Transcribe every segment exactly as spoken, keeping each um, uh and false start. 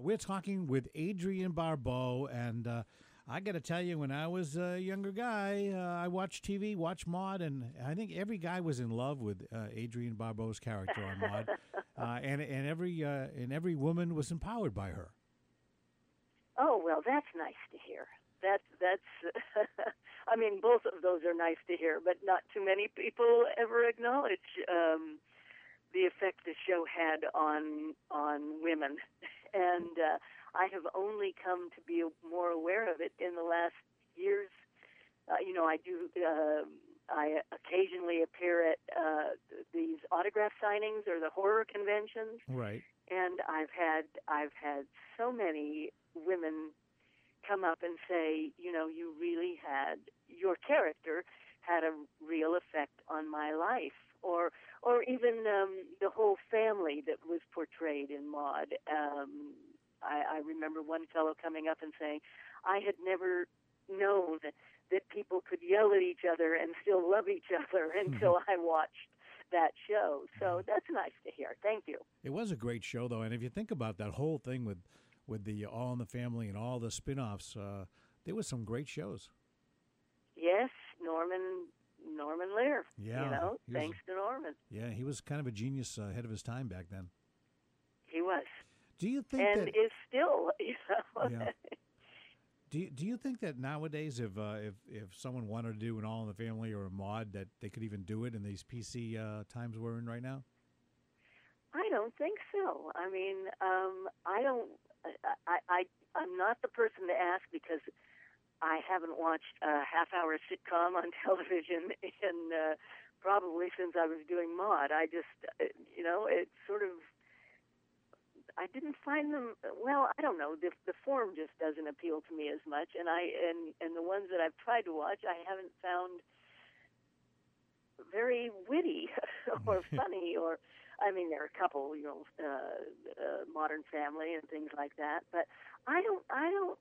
we're talking with Adrienne Barbeau, and uh, I got to tell you, when I was a younger guy, uh, I watched T V, watched Maude, and I think every guy was in love with uh, Adrienne Barbeau's character on Maude, uh, and and every uh, and every woman was empowered by her. Oh, well, that's nice to hear. That's that's. I mean, both of those are nice to hear, but not too many people ever acknowledge um, the effect the show had on on women, and uh, I have only come to be more aware of it in the last years. Uh, you know, I do. Uh, I occasionally appear at uh, these autograph signings or the horror conventions, Right. and I've had I've had so many women come up and say, you know, you really had, your character had a real effect on my life. Or or even um, the whole family that was portrayed in Maude. Um, I, I remember one fellow coming up and saying, I had never known that, that people could yell at each other and still love each other until I watched that show. So that's nice to hear. Thank you. It was a great show, though, and if you think about that whole thing with with the All in the Family and all the spin-offs, uh, there was some great shows. Yes, Norman Norman Lear. Yeah, you know, he was- thanks to Norman. Yeah, he was kind of a genius uh, ahead of his time back then. He was. Do you think And that? is still, you know. Yeah. Do you, do you think that nowadays, if uh, if if someone wanted to do an All in the Family or a Maude, that they could even do it in these P C uh, times we're in right now? I don't think so. I mean, um, I don't. I, I I'm not the person to ask because I haven't watched a half-hour sitcom on television in uh, probably since I was doing Maude. I just, uh, you know, it sort of. I didn't find them. Well, I don't know. The, the form just doesn't appeal to me as much, and I and and the ones that I've tried to watch, I haven't found very witty or funny. Or, I mean, there are a couple, you know, uh, uh, Modern Family and things like that. But I don't. I don't.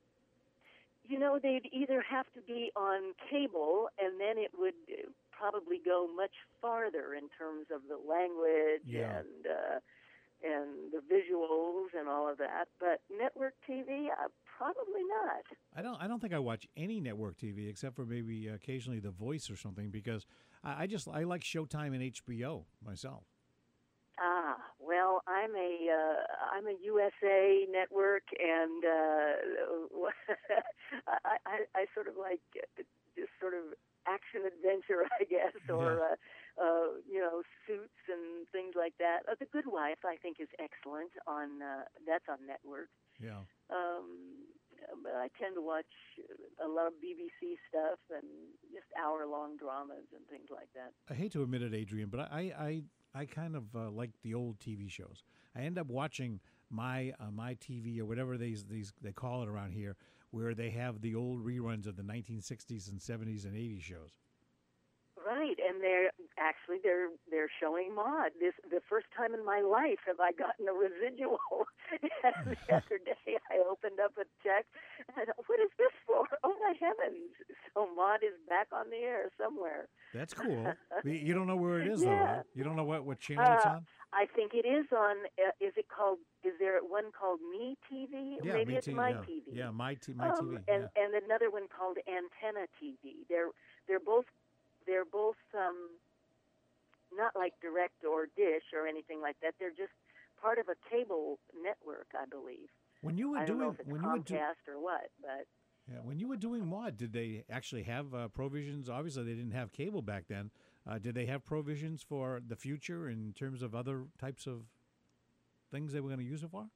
You know, they'd either have to be on cable, and then it would uh, probably go much farther in terms of the language Yeah. and. Uh, and the visuals and all of that, but network T V, uh, probably not. I don't. I don't think I watch any network T V except for maybe occasionally The Voice or something because I, I just I like Showtime and H B O myself. Ah, well, I'm a uh, I'm a U S A network, and uh, I, I I sort of like just sort of action adventure, I guess, or Yeah. uh, uh, you know, Suits and things like that. Uh, the Good Wife, I think, is excellent on uh, that's on network. Yeah. Um, but I tend to watch a lot of B B C stuff and just hour-long dramas and things like that. I hate to admit it, Adrian, but I I, I kind of uh, like the old T V shows. I end up watching my uh, my T V or whatever these these they call it around here, where they have the old reruns of the nineteen sixties and seventies and eighties shows. Right, and they're actually they're they're showing Maude. This the first time in my life have I gotten a residual. And the other day I opened up a check and I thought, what is this for? Oh my heavens! So Maude is back on the air somewhere. That's cool. You don't know where it is, though, Yeah. huh? You don't know what, what channel it's Uh, on? I think it is on. Uh, is it called? Is there one called Me T V? Yeah, Maybe Me it's T V, My yeah. T V. Yeah, My T- My um, T V, And yeah. and another one called Antenna T V. They're they're both they're both um, not like Direct or Dish or anything like that. They're just part of a cable network, I believe. When you were I don't doing know if it's when you were do, Comcast or what, but yeah, when you were doing Maude, did they actually have uh, provisions? Obviously, they didn't have cable back then. Uh, did they have provisions for the future in terms of other types of things they were going to use it for?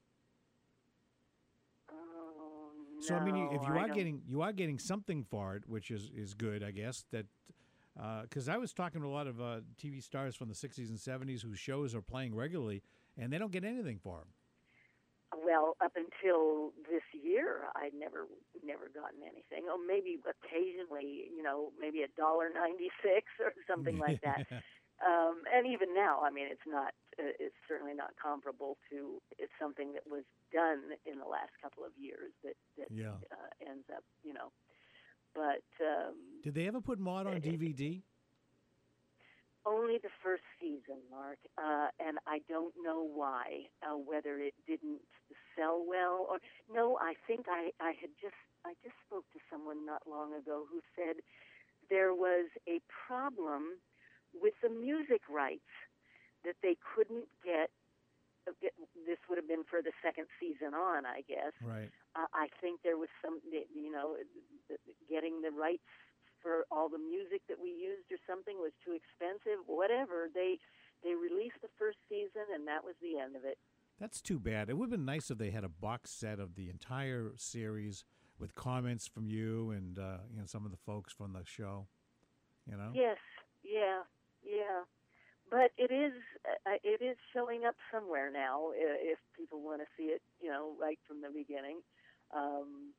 oh no. So I mean, you- if you I are don't- getting you are getting something for it, which is, is good, I guess. That because I was talking to a lot of uh, T V stars from the sixties and seventies whose shows are playing regularly, and they don't get anything for them. Well, up until this year, I'd never never gotten anything. Oh, maybe occasionally, you know, maybe a dollar ninety six or something like that. Um, and even now, I mean, it's not. Uh, it's certainly not comparable to. It's something that was done in the last couple of years that that Yeah. uh, ends up, you know. But um, Did they ever put Maude on D V D? Only the first season, Mark, uh, and I don't know why. Uh, whether it didn't sell well, or no, I think I, I had just I just spoke to someone not long ago who said there was a problem with the music rights that they couldn't get. This would have been for the second season on, I guess. Right. Uh, I think there was some, you know, getting the rights for all the music that we used or something was too expensive. Whatever, they they released the first season, and that was the end of it. That's too bad. It would have been nice if they had a box set of the entire series with comments from you and uh, you know, some of the folks from the show. You know. Yes. Yeah. Yeah. But it is uh, it is showing up somewhere now. uh, If people want to see it, you know, right from the beginning. Um,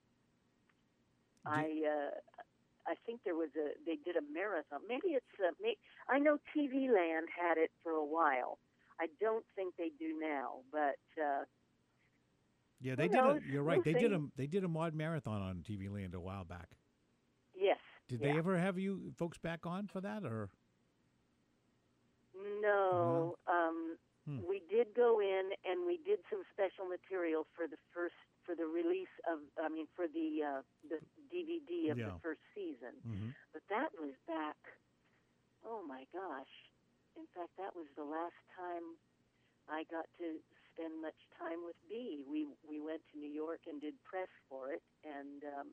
I uh, I think there was a they did a marathon. Maybe it's uh, may, I know T V Land had it for a while. I don't think they do now, but uh, yeah, they who did. knows? A, you're right. We'll They see. did a they did a mod marathon on T V Land a while back. Yes. Did yeah. they ever have you folks back on for that, or? No, um, Hmm. we did go in and we did some special material for the first for the release of I mean for the uh, the D V D of Yeah. the first season. Mm-hmm. But that was back. Oh my gosh! In fact, that was the last time I got to spend much time with Bee. We we went to New York and did press for it, and um,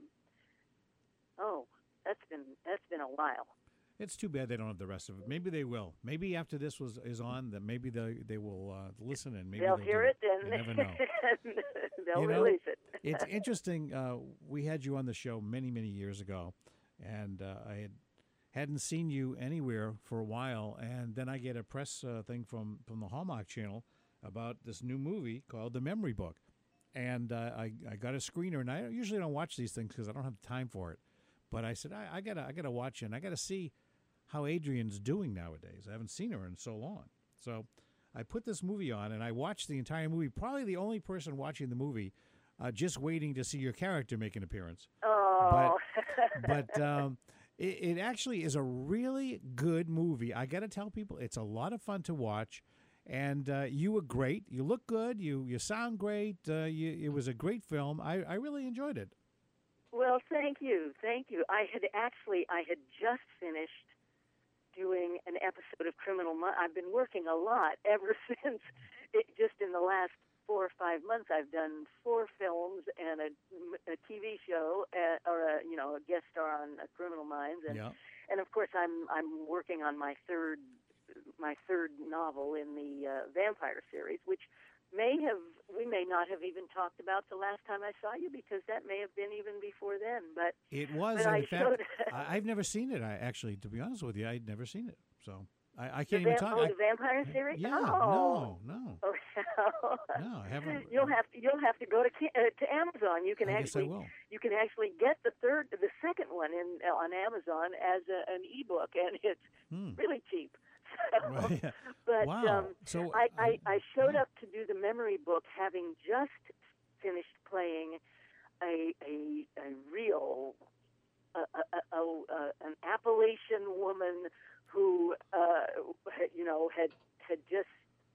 oh, that's been that's been a while. It's too bad they don't have the rest of it. Maybe they will. Maybe after this was is on, that maybe they they will uh, listen and maybe they'll, they'll hear do it and You never know. they'll You know, release it. It's interesting. Uh, we had you on the show many many years ago, and uh, I had hadn't seen you anywhere for a while, and then I get a press uh, thing from from the Hallmark Channel about this new movie called The Memory Book, and uh, I I got a screener, and I usually don't watch these things because I don't have time for it, but I said I, I gotta I gotta watch it, and I gotta see how Adrian's doing nowadays. I haven't seen her in so long. So I put this movie on, and I watched the entire movie, probably the only person watching the movie, uh, just waiting to see your character make an appearance. Oh. But, but um, it, it actually is a really good movie. I got to tell people, it's a lot of fun to watch. And uh, you were great. You look good. You you sound great. Uh, you, it was a great film. I, I really enjoyed it. Well, thank you. Thank you. I had actually, I had just finished doing an episode of Criminal Minds. I've been working a lot ever since. It, just in the last four or five months, I've done four films and a, a T V show, uh, or a you know a guest star on uh, Criminal Minds, and Yeah. and of course I'm I'm working on my third my third novel in the uh, vampire series, which may have we may not have even talked about the last time I saw you, because that may have been even before then. But It was, but and I in fact, showed- I, I've never seen it. I actually, to be honest with you, I'd never seen it. So I, I the, can't even va- talk. oh, I- the vampire series. Yeah, oh. no, no, Oh, no, I haven't. You'll have to you'll have to go to Ca- uh, to Amazon. You can I guess I actually will. you can actually get the third the second one in uh, on Amazon as a, an ebook, and it's Hmm. really cheap. So, Right, yeah. but Wow. um, So I, I, I showed yeah. up to do the memory book having just finished playing a a, a real a, a, a, a, an Appalachian woman who uh, you know had had just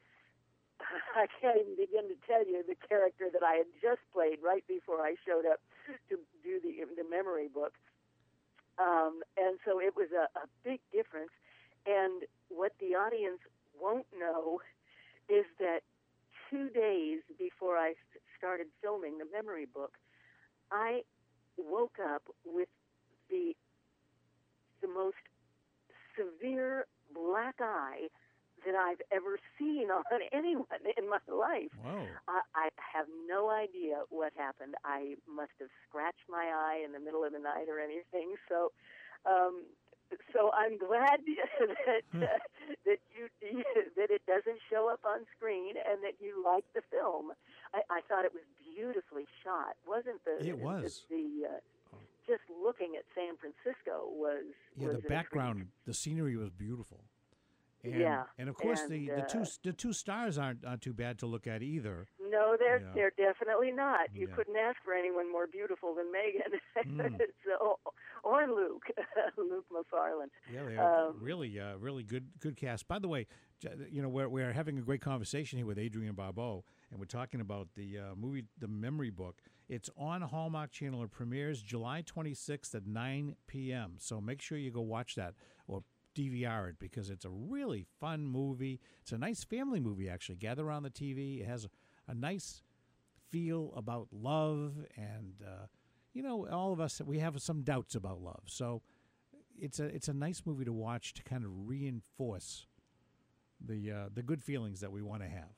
I can't even begin to tell you the character that I had just played right before I showed up to do the the memory book. Um, and so it was a, a big difference. And what the audience won't know is that two days before I started filming the memory book, I woke up with the the most severe black eye that I've ever seen on anyone in my life. Whoa. I, I have no idea what happened. I must have scratched my eye in the middle of the night or anything. So, um, so I'm glad that uh, that you that it doesn't show up on screen and that you like the film. I, I thought it was beautifully shot. Wasn't the It was. the, the uh, just looking at San Francisco was Yeah, was the an background, the scenery was beautiful. And, Yeah, and of course and, the, the two uh, the two stars aren't aren't too bad to look at either. No, they're Yeah. they're definitely not. You Yeah. couldn't ask for anyone more beautiful than Megan. Mm. so, or Luke, Luke McFarlane. Yeah, they are Um, really, uh, really good, good cast. By the way, j- you know, we're we're having a great conversation here with Adrienne Barbeau, and we're talking about the uh, movie, The Memory Book. It's on Hallmark Channel. It premieres July twenty-sixth at nine p.m. So make sure you go watch that or D V R it because it's a really fun movie. It's a nice family movie, actually. Gather around the T V. It has a, a nice feel about love and. Uh, You know, all of us, we have some doubts about love. So it's a it's a nice movie to watch to kind of reinforce the uh, the good feelings that we want to have.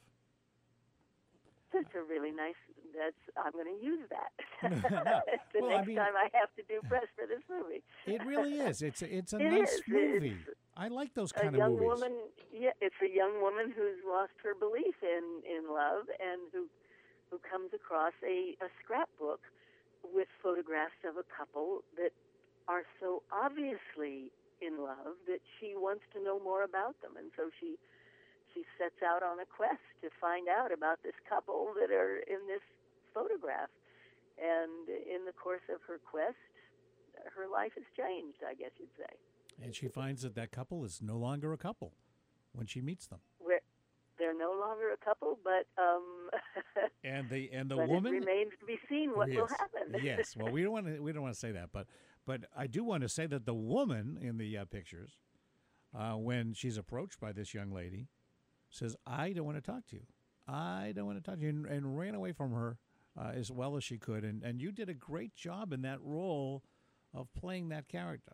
That's a really nice. That's I'm going to use that No, the well, I next mean- time I have to do press for this movie. It really is. It's a, it's a It nice is. movie. It's I like those A kind of young movies. woman. Yeah, it's a young woman who's lost her belief in in love and who who comes across a a scrapbook with photographs of a couple that are so obviously in love that she wants to know more about them, and so she she sets out on a quest to find out about this couple that are in this photograph. And in the course of her quest, her life has changed, I guess you'd say. And she finds that that couple is no longer a couple when she meets them. Where they're no longer a couple, but um, And the and the but woman it remains to be seen what yes, will happen. yes. Well, we don't want to we don't want to say that, but but I do want to say that the woman in the uh, pictures, uh, when she's approached by this young lady, says, "I don't want to talk to you. I don't want to talk to you," and, and ran away from her uh, as well as she could. And and you did a great job in that role of playing that character.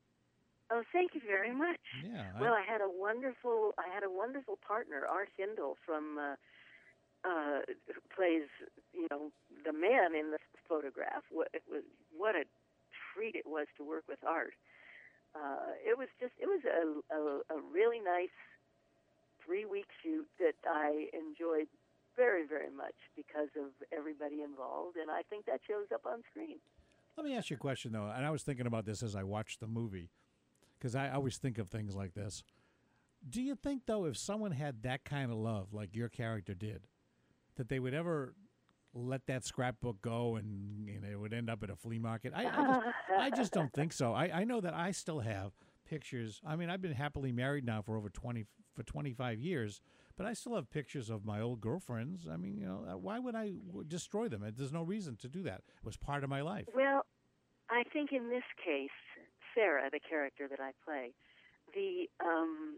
Oh, thank you very much. Yeah. I- Well, I had a wonderful, I had a wonderful partner, Art Hindle, from uh, uh, who plays, you know, the man in the photograph. What it was, what a treat it was to work with Art. Uh, it was just, it was a, a, a really nice three-week shoot that I enjoyed very, very much because of everybody involved, and I think that shows up on screen. Let me ask you a question, though. And I was thinking about this as I watched the movie, because I always think of things like this. Do you think, though, if someone had that kind of love, like your character did, that they would ever let that scrapbook go and you know, it would end up at a flea market? I, I, just, I just don't think so. I, I know that I still have pictures. I mean, I've been happily married now for over twenty for twenty-five years, but I still have pictures of my old girlfriends. I mean, you know, uh, why would I w- destroy them? There's no reason to do that. It was part of my life. Well, I think in this case, Sarah, the character that I play, the um,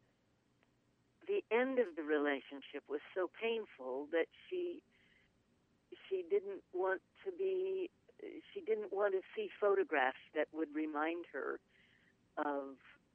the end of the relationship was so painful that she she didn't want to be she didn't want to see photographs that would remind her of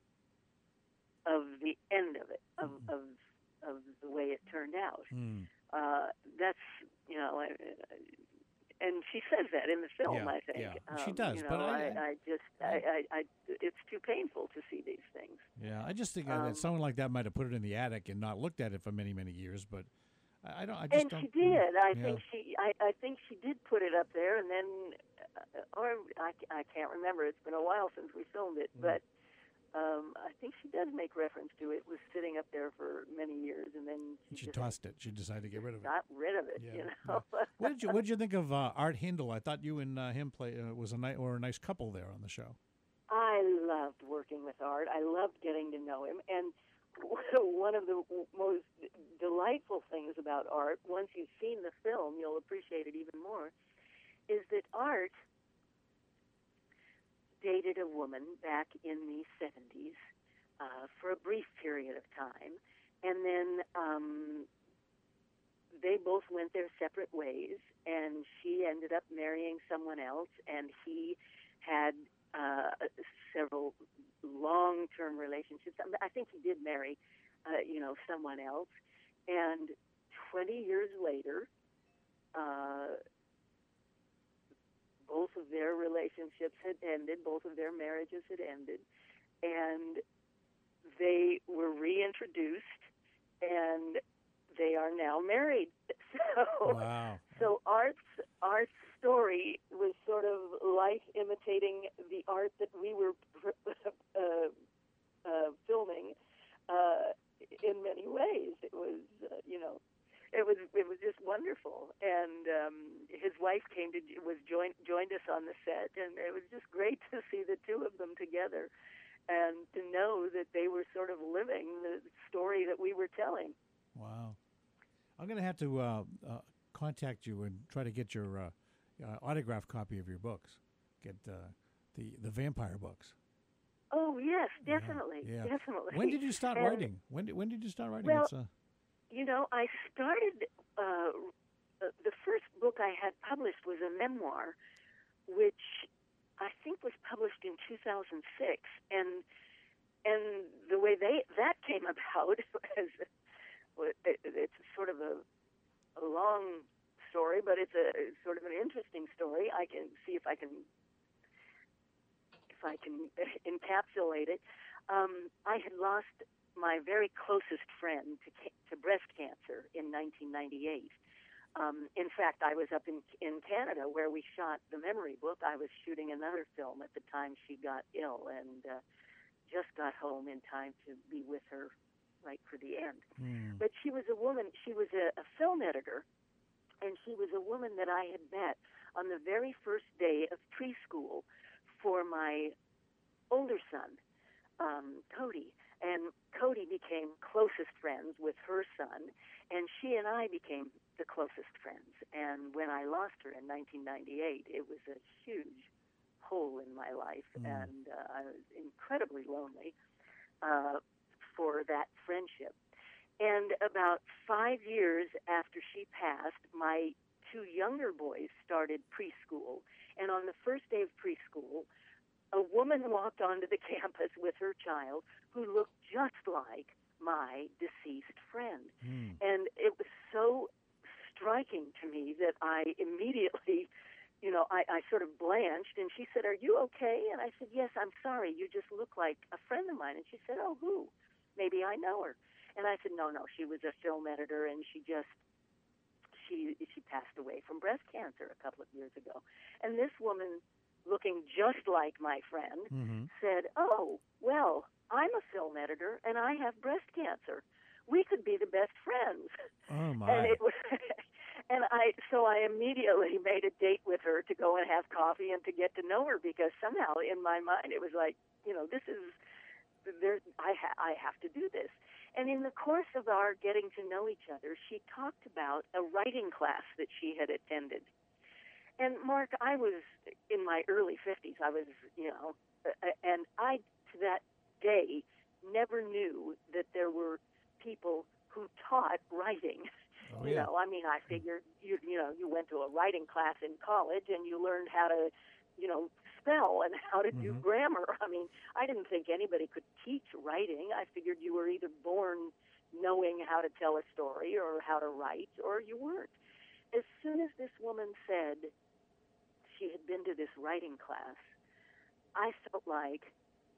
of the end of it, of of, of the way it turned out. Mm. Uh, that's you know. I, I, And she says that in the film, Yeah, I think. yeah. She Um, does, you know, but I- I, I just, I, I, I, it's too painful to see these things. Yeah, I just think uh, Um, that someone like that might have put it in the attic and not looked at it for many, many years. But I, I don't. I just And don't. she did. I yeah. think she, I, I think she did put it up there, and then, uh, or I, I can't remember. It's been a while since we filmed it, Mm. but um, I think she does make reference to it. It was sitting up there for many years, and then she, She just tossed it. She decided to get rid of it. got rid of it. Yeah, You know. What did you What did you think of uh, Art Hindle? I thought you and uh, him play uh, was a nice or a nice couple there on the show. I loved working with Art. I loved getting to know him. And one of the most delightful things about Art, once you've seen the film, you'll appreciate it even more, is that Art dated a woman back in the seventies uh, for a brief period of time. And then um, they both went their separate ways, and she ended up marrying someone else, and he had uh, several long-term relationships. I think he did marry, uh, you know, someone else. And twenty years later, uh, both of their relationships had ended, both of their marriages had ended, and they were reintroduced, and they are now married. So, Wow. so Art's Art's story was sort of life imitating the art that we were uh, uh, filming uh, in many ways. It was, uh, you know, it was it was just wonderful. his wife came to was joined joined us on the set, and it was just great to see the two of them together, and to know that they were sort of living the story that we were telling. Wow. I'm going to have to uh, uh, contact you and try to get your uh, uh, autographed copy of your books. Get uh, the the vampire books. Oh yes, definitely, yeah, yeah. definitely. When did you start and, writing? When did when did you start writing? Well, it's, uh... you know, I started. Uh, the first book I had published was a memoir, which I think was published in two thousand six, and and the way they that came about was it, it's sort of a, a long story, but it's a it's sort of an interesting story. I can see if I can if I can encapsulate it. Um, I had lost my very closest friend to ca- to breast cancer in nineteen ninety-eight. Um, in fact, I was up in in Canada where we shot the memory book. I was shooting another film at the time she got ill, and uh, just got home in time to be with her right for the end. Mm. But she was a woman. She was a, a film editor, and she was a woman that I had met on the very first day of preschool for my older son, um, Cody. And Cody became closest friends with her son, and she and I became the closest friends. And when I lost her in nineteen ninety-eight, it was a huge hole in my life, mm. and uh, I was incredibly lonely uh, for that friendship. And about five years after she passed, my two younger boys started preschool. And on the first day of preschool, a woman walked onto the campus with her child who looked just like my deceased friend. Mm. And it was so striking to me that I immediately, you know, I, I sort of blanched, and she said, "Are you okay?" And I said, "Yes, I'm sorry. You just look like a friend of mine." And she said, "Oh, who? Maybe I know her." And I said, "No, no, she was a film editor, and she just, she she passed away from breast cancer a couple of years ago." And this woman, looking just like my friend, mm-hmm. said, "Oh, well, I'm a film editor, and I have breast cancer. We could be the best friends." Oh, my. And it was, and I, so I immediately made a date with her to go and have coffee and to get to know her, because somehow in my mind it was like, you know, this is, there, I, ha- I have to do this. And in the course of our getting to know each other, she talked about a writing class that she had attended. And Mark, I was in my early fifties. I was, you know, and I, to that day, never knew that there were people who taught writing. Oh, you yeah. know, I mean, I figured, you you know, you went to a writing class in college and you learned how to, you know, spell and how to do mm-hmm. grammar. I mean, I didn't think anybody could teach writing. I figured you were either born knowing how to tell a story or how to write, or you weren't. As soon as this woman said she had been to this writing class, I felt like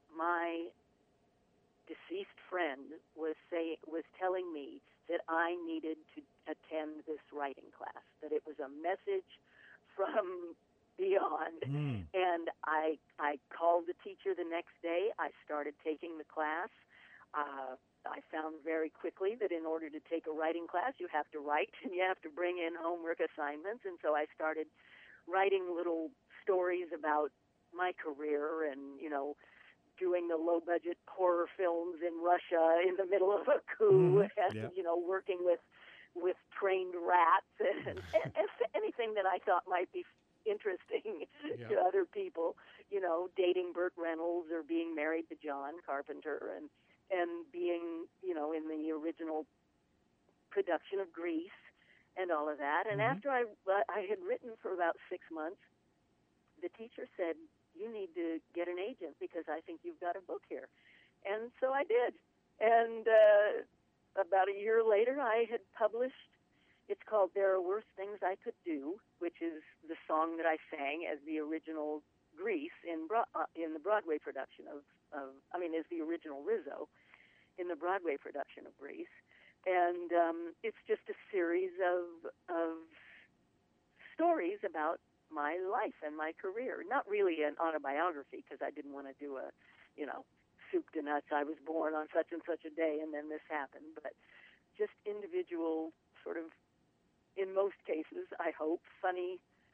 my deceased friend was say was telling me that I needed to attend this writing class, that it was a message from beyond. Mm. And I I called the teacher the next day. I started taking the class. Uh, I found very quickly that in order to take a writing class, you have to write and you have to bring in homework assignments. And so I started writing little stories about my career and, you know, doing the low-budget horror films in Russia in the middle of a coup, mm-hmm. and, yeah. you know, working with with trained rats and, and, and anything that I thought might be interesting yeah. to other people, you know, dating Burt Reynolds or being married to John Carpenter and, and being, you know, in the original production of Grease and all of that. And mm-hmm. after I, I had written for about six months, the teacher said, "You need to get an agent because I think you've got a book here." And so I did. And uh, about a year later, I had published, it's called There Are Worse Things I Could Do, which is the song that I sang as the original Grease in Bro- uh, in the Broadway production of, of, I mean, as the original Rizzo in the Broadway production of Grease. And um, it's just a series of, of stories about my life and my career. Not really an autobiography, because I didn't want to do a, you know, soup to nuts, I was born on such and such a day and then this happened, but just individual sort of, in most cases, I hope, funny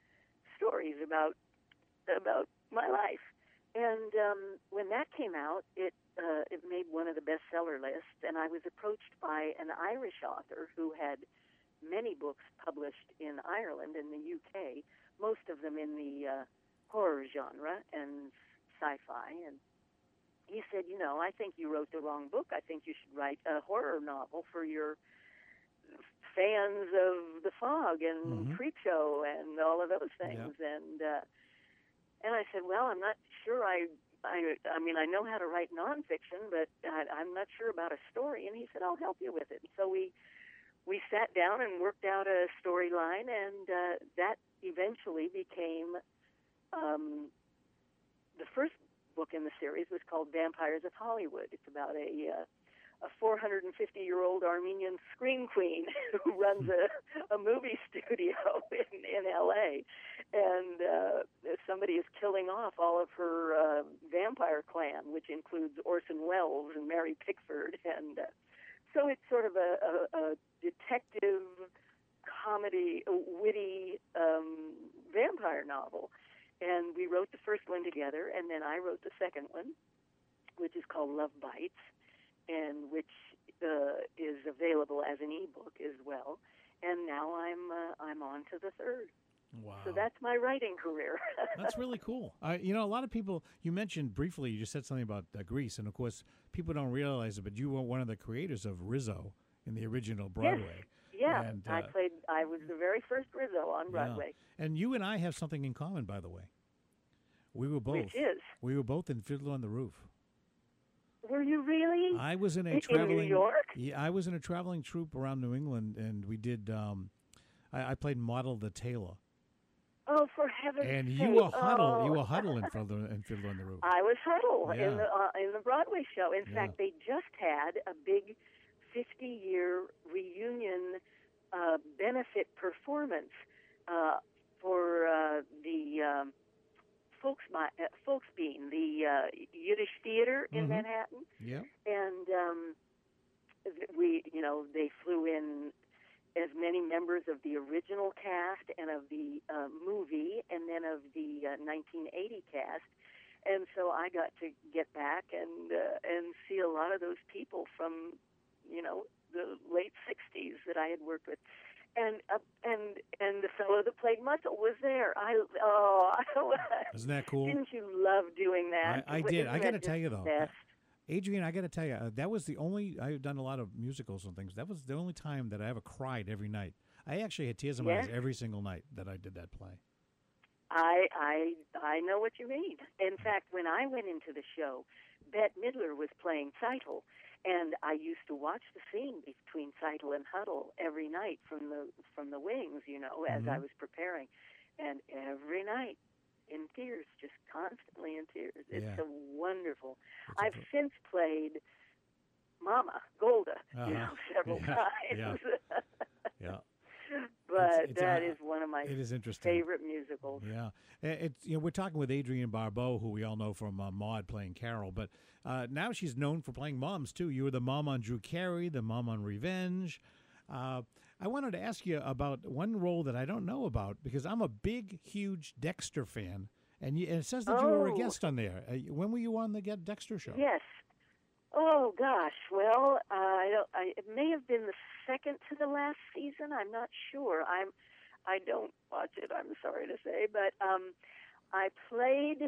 stories about about my life. And um, when that came out, it uh, it made one of the bestseller lists, and I was approached by an Irish author who had many books published in Ireland and the U K, most of them in the uh, horror genre and sci-fi. And he said, you know, I think you wrote the wrong book. I think you should write a horror novel for your fans of The Fog and Mm-hmm. Creepshow and all of those things. Yeah. And uh, and I said, well, I'm not sure. I, I, I mean, I know how to write nonfiction, but I, I'm not sure about a story. And he said, I'll help you with it. So we we sat down and worked out a storyline, and uh, that eventually became um, the first book in the series was called Vampires of Hollywood. It's about a uh, a four hundred fifty year old Armenian scream queen who runs a, a movie studio in, in L A, and uh, somebody is killing off all of her uh, vampire clan, which includes Orson Welles and Mary Pickford, and uh, so it's sort of a, a, a detective comedy, a witty um, vampire novel. And we wrote the first one together, and then I wrote the second one, which is called Love Bites, and which uh, is available as an ebook as well. And now I'm uh, I'm on to the third. Wow. So that's my writing career. That's really cool. I, you know, a lot of people, you mentioned briefly, you just said something about uh, Grease, and of course, people don't realize it, but you were one of the creators of Rizzo in the original Broadway. Yeah, And, uh, I played. I was the very first Rizzo on Broadway. Yeah. And you and I have something in common, by the way. We were both. Which is? We were both in Fiddler on the Roof. Were you really? I was in a in traveling. New York? Yeah, I was in a traveling troupe around New England, and we did. Um, I, I played Model the Tailor. Oh, for heaven's And sake! you were Huddle. Oh. You were Huddle in Fiddler, in Fiddler on the Roof. I was Huddle Yeah. in the uh, in the Broadway show. In Yeah. fact, they just had a big fifty year reunion uh, benefit performance uh, for uh, the um, Folks uh, Folksbean, the uh, Yiddish theater in Mhm. Manhattan, Yeah. and um, th- we, you know, they flew in as many members of the original cast and of the uh, movie, and then of the uh, nineteen eighty cast. And so I got to get back and uh, and see a lot of those people from, you know, the late sixties that I had worked with. And uh, and and the fellow that played Muscle was there. I oh, Isn't that cool? Didn't you love doing that? I, I did. I Isn't got to that tell you just though, the best? Adrian, I got to tell you, uh, that was the only. I've done a lot of musicals and things. That was the only time that I ever cried every night. I actually had tears in my Yes. eyes every single night that I did that play. I I I know what you mean. In fact, when I went into the show, Bette Midler was playing Seidel, and I used to watch the scene between Seidel and Huddle every night from the from the wings, you know, as I Mhm. was preparing, and every night in tears, just constantly in tears. It's Yeah. so wonderful. It's a I've pr- since played Mama Golda, Uh-huh. you know, several Yeah, times. yeah. but it's, that uh, is one of my It is interesting. favorite musicals. Yeah, Uh, it's you know we're talking with Adrienne Barbeau, who we all know from uh, Maude playing Carol, but uh, now she's known for playing moms too. You were the mom on Drew Carey, the mom on Revenge. Uh, I wanted to ask you about one role that I don't know about because I'm a big, huge Dexter fan, and, you, and it says that you were a Oh. guest on there. Uh, when were you on the Get Dexter show? Yes. Oh gosh. Well, uh, I don't. I, it may have been the second to the last season. I'm not sure. I'm. I don't watch it. I'm sorry to say, but um, I played.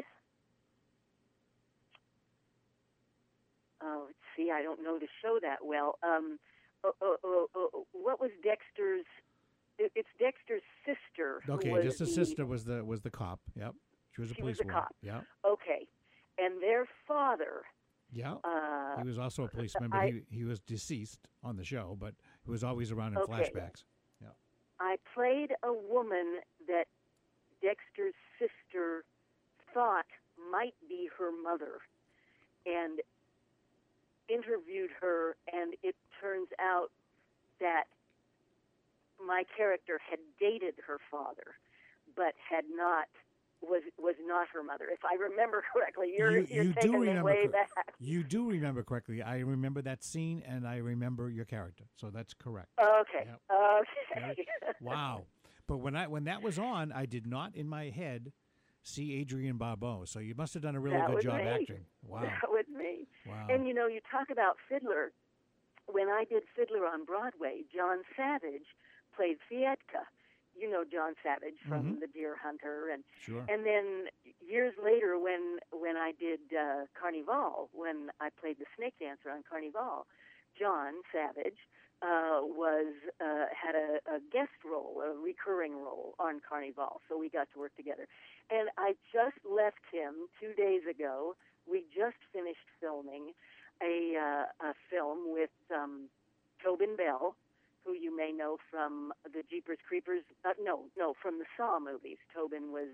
Oh, let's see. I don't know the show that well. Um, oh, oh, oh, oh, what was Dexter's? It, it's Dexter's sister. who Okay, was just the the, sister was the was the cop. Yep, she was a She was policewoman. the cop. Yeah, Okay, and their father. yeah. Uh, He was also a policeman, but I- he he was deceased on the show, but he was always around in Okay. flashbacks. Yeah. I played a woman that Dexter's sister thought might be her mother and interviewed her, and it turns out that my character had dated her father but had not was was not her mother. If I remember correctly, you're You- you're you do taking me remember way cor- back. You do remember correctly. I remember that scene, and I remember your character, so that's correct. Okay. Yep. Okay. Wow. But when I when that was on, I did not in my head see Adrienne Barbeau. So you must have done a really That good was job me. acting. Wow. That was me. Wow. And, you know, you talk about Fiddler. When I did Fiddler on Broadway, John Savage played Fietka. You know John Savage from Mhm. The Deer Hunter. And Sure. and then years later when, when I did uh, Carnival, when I played the snake dancer on Carnival, John Savage uh, was uh, had a, a guest role, a recurring role on Carnival, so we got to work together. And I just left him two days ago. We just finished filming a, uh, a film with um, Tobin Bell, who you may know from the Jeepers Creepers. Uh, no, no, from the Saw movies. Tobin was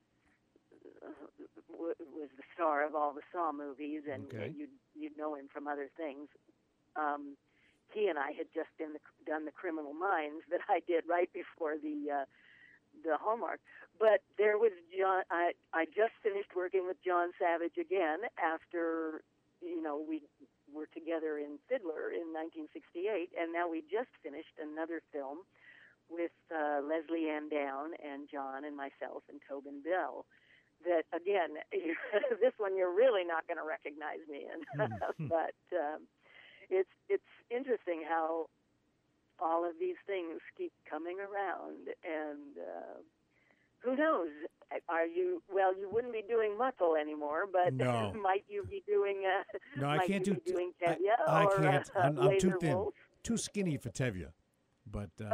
uh, w- was the star of all the Saw movies, and Okay. you'd you'd know him from other things. Um, he and I had just done the, done the Criminal Minds that I did right before the uh, the Hallmark. But there was John. I I just finished working with John Savage again after you know we were together in Fiddler in nineteen sixty-eight, and now we just finished another film with uh, Leslie Ann Down and John and myself and Tobin Bell. That again, this one you're really not going to recognize me in, Mhm. but um, it's it's interesting how all of these things keep coming around, and uh, who knows? Are you well? You wouldn't be doing Muckle anymore, but No. might you be doing? Uh, No, I might can't you do. be doing I, Tevye I or can't. Uh, I'm, I'm too Laser thin, Wolf? too skinny for Tevye. But uh,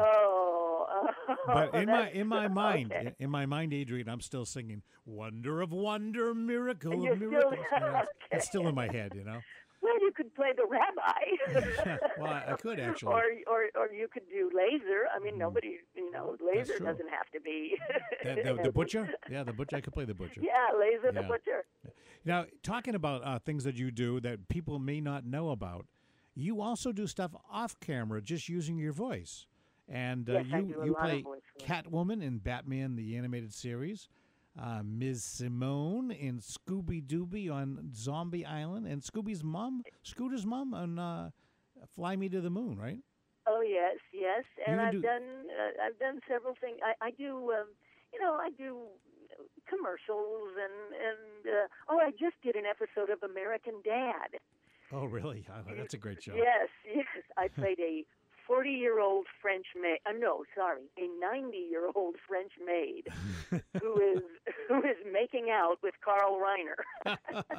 Oh, but in my that's- in my mind, okay. in, in my mind, Adrienne, I'm still singing "Wonder of Wonder, Miracle You're of still- Miracles." You know, it's, okay. it's still in my head, you know. Well, you could play the rabbi. Well, I, I could actually. Or, or, or you could do Laser. I mean, nobody, you know, Laser true. doesn't have to be. the, the, the butcher, yeah, the butcher. I could play the butcher. Yeah, Laser the Yeah. Butcher. Now, talking about uh, things that you do that people may not know about, you also do stuff off camera, just using your voice. And uh, Yes, I you do a you lot of play voice work. Catwoman in Batman the Animated Series, uh, Miz Simone in Scooby Dooby on Zombie Island, and Scooby's mom, Scooter's mom on uh, Fly Me to the Moon, right? Oh yes, yes, and even I've do- done uh, I've done several things. I, I do, um, you know, I do commercials and and uh, oh, I just did an episode of American Dad. Oh, really? Oh, that's a great show. Yes, yes, I played a forty-year-old French maid. Uh, no, sorry, a ninety-year-old French maid who is who is making out with Carl Reiner.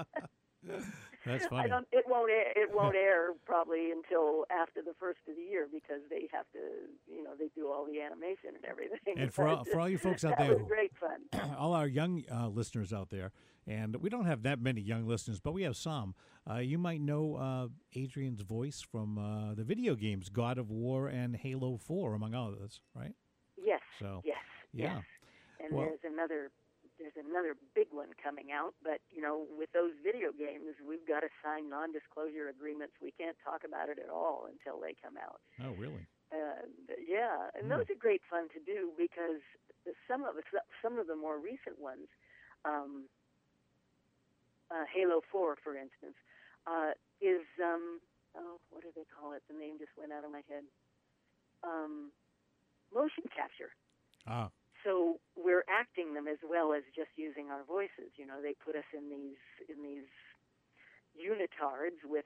That's I funny. don't. It won't. Air, it won't air probably until after the first of the year because they have to. You know, they do all the animation and everything. And for all, But for all you folks out that there, was who, great fun. all our young uh, listeners out there, and we don't have that many young listeners, but we have some. Uh, you might know uh, Adrienne's voice from uh, the video games God of War and Halo four, among others, right? Yes. So, yes. yeah. Yes. And Well- there's another. There's another big one coming out, but you know, with those video games, we've got to sign non-disclosure agreements. We can't talk about it at all until they come out. Oh, really? And yeah, and Hmm. those are great fun to do because some of us, some of the more recent ones, um, uh, Halo four, for instance, uh, is um, oh, what do they call it? The name just went out of my head. Um, motion capture. Ah, So we're acting them as well as just using our voices. You know, they put us in these in these unitards with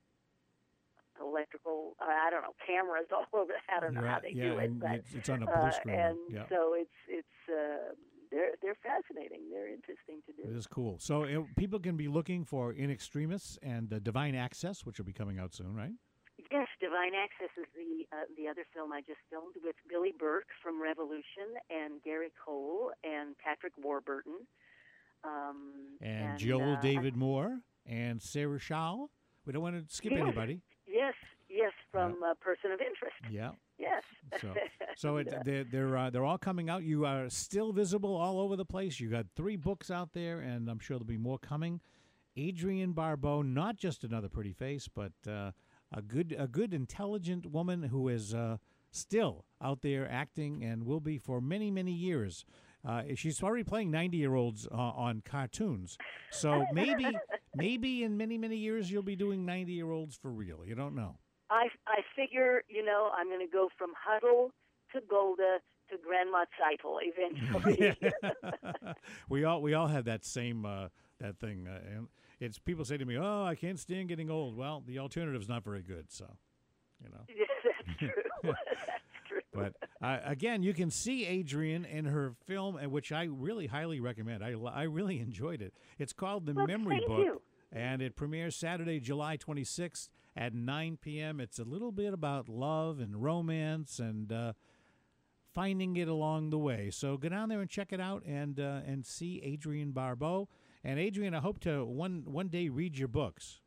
electrical, uh, I don't know, cameras all over. I don't know yeah, how they yeah, do it, and but it's, it's on a blue uh, screen. and yeah, so it's it's uh, they're they're fascinating. They're interesting to it do. is cool. So it, people can be looking for In Extremis and uh, Divine Access, which will be coming out soon, right? Yes, Divine Access is the uh, the other film I just filmed with Billy Burke from Revolution and Gary Cole and Patrick Warburton. Um, And, Joel uh, David Moore and Sarah Shaw. We don't want to skip Yes. anybody. Yes, yes, from uh, Person of Interest. Yeah. Yes. So, so it, And, uh, they're they're uh, they're all coming out. You are still visible all over the place. You got three books out there, and I'm sure there'll be more coming. Adrienne Barbeau, not just another pretty face, but uh, a good a good intelligent woman who is uh, still out there acting and will be for many many years. Uh, she's already playing ninety year olds uh, on cartoons, so maybe maybe in many many years you'll be doing ninety year olds for real. You don't know. I, I figure, you know, I'm going to go from Huddle to Golda to Grandma Zeitel eventually. we all we all have that same uh, that thing, uh, and it's people say to me, "Oh, I can't stand getting old." Well, the alternative's not very good, so you know. Yes, that's true. That's true. But uh, again, you can see Adrienne in her film, uh, which I really highly recommend. I I really enjoyed it. It's called The Well, Memory thank Book. you. And it premieres Saturday, July twenty-sixth at nine p.m. It's a little bit about love and romance and uh, finding it along the way. So go down there and check it out and uh, and see Adrienne Barbeau. And Adrienne, I hope to one one day read your books.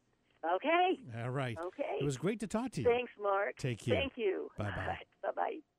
Okay. All right. Okay. It was great to talk to you. Thanks, Mark. Take care. Thank you. Bye-bye. Bye-bye.